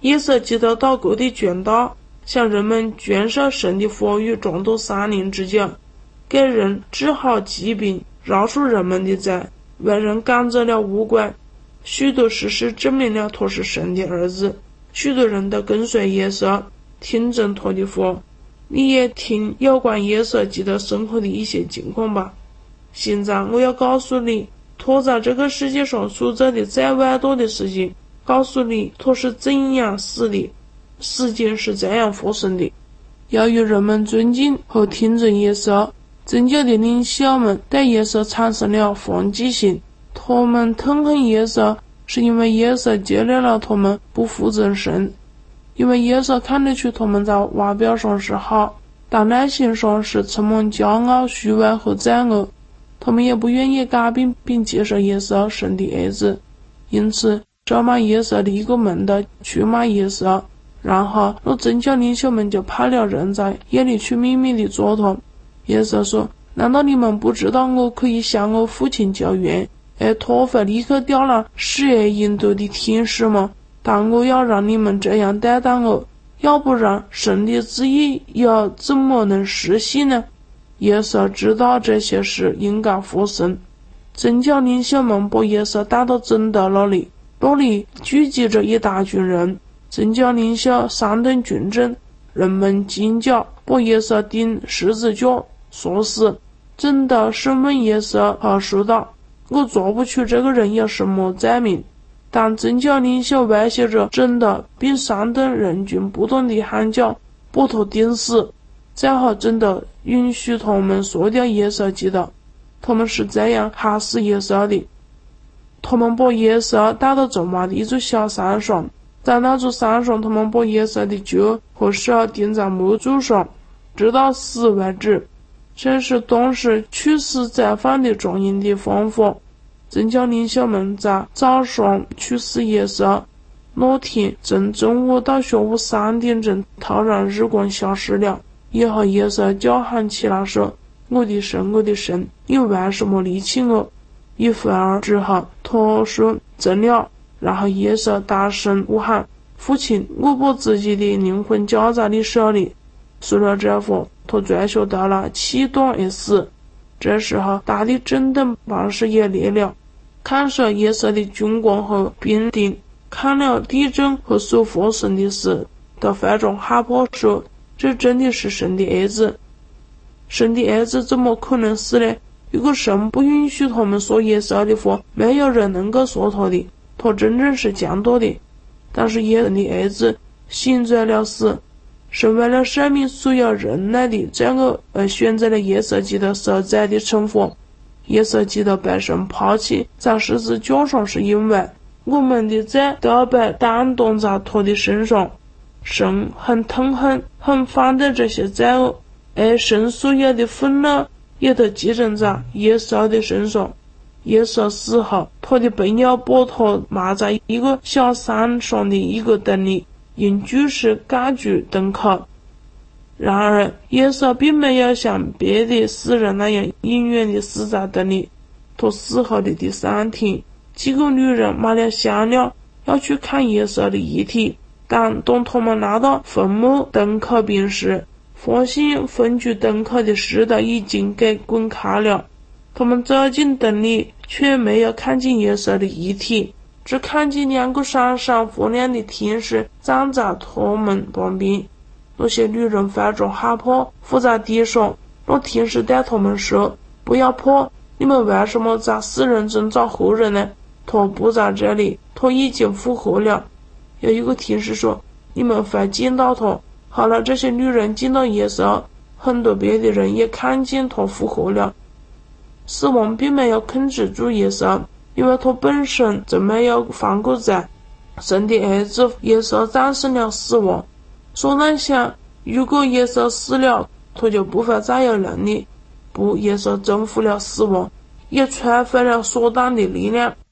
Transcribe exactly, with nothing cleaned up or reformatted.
耶稣基督到各地传道，向人们传授神的话语，众多三年之久，给人治好疾病，饶恕人们的罪，为人赶走了污鬼。许多事实证明了他是神的儿子，许多人都跟随耶稣，听从他的话。你也听有关耶稣基督生活的一些情况吧。现在我要告诉你，他在这个世界上所做的最伟大的事情，告诉你他是怎样死的，事情是这样发生的。由于人们尊敬和听从耶稣，宗教的领袖们对耶稣产生了反击性，他们痛恨耶稣，是因为耶稣接纳了他们不服从神，因为耶稣看得出他们在外表上是好，但内心上是充满骄傲、虚伪和罪恶。他们也不愿意改变并接受耶稣神的儿子，因此咒骂耶稣的一个门徒出卖耶稣，然后那宗教领袖们就派了人在夜里去秘密地捉他。耶稣说，难道你们不知道我可以向我父亲求援，而他会立刻调来十二营多的天使吗？但我要让你们这样对待我，要不然神的旨意又怎么能实现呢？耶稣知道这些事应该发生。宗教领袖们把耶稣带到总督那里，那里聚集着一大群人。宗教领袖煽动群众，人们尖叫，把耶稣钉十字架杀死。总督审问耶稣和说道，我抓不出这个人有什么罪名。但宗教领袖威胁着总督，并煽动人群不断地喊叫，把他钉死。最后总督允许他们杀掉耶稣基督。他们是这样害死耶稣的。他们把耶稣带到中外的一座小山上，在那座山上，他们把耶稣的脚和手钉在木柱上，直到死为止。这是当时处死罪犯的专用的方法。宗教领袖们在早上处死耶稣，那天从中午到下午三点钟，突然日光消失了。以后耶稣叫喊起来说，我的神，我的神，你为什么离弃我？一会儿之后，他说成了。然后耶稣大声呼喊，父亲，我把自己的灵魂交在你手里。说了这话，他坠下到了，气断而死。这时候大地震动，磐石也裂了。看守耶稣的军官和兵丁看了地震和所发生的事，都非常害怕，说这真的是神的儿子。神的儿子怎么可能死呢？如果神不允许他们说耶稣的话，没有人能够说他的，他真正是强大的。但是耶稣的儿子醒着了死，神为了赦免所有人类的罪恶而选择了耶稣基督受罪的惩罚。耶稣基督被神抛弃在十字架上，是因为我们的罪都被担当在他的身上。神很痛恨很反对这些罪恶，而神所有的愤怒也都集中在耶稣的身上。耶稣死后，他的朋友把他埋在一个小山上的一个洞里，用巨石盖住洞口。然而耶稣并没有像别的死人那样永远地死在洞里。他死后的第三天，几个女人买了香料，要去看耶稣的遗体。但当他们来到坟墓洞口边时，发现封住洞口的石头已经给滚开了。他们走进洞里，却没有看见耶稣的遗体，只看见两个闪闪发亮的天使站在他们旁边。那些女人非常害怕，伏在地上。那天使对他们说，不要怕，你们为什么在死人中找活人呢？他不在这里，他已经复活了。有一个天使说，你们会见到他。后来这些女人见到耶稣，很多别的人也看见他复活了。死亡并没有控制住耶稣，因为他本身就没有犯过罪。神的儿子耶稣战胜了死亡。撒旦想，如果耶稣死了，他就不会再有能力。不，耶稣征服了死亡，也摧毁了撒旦的力量。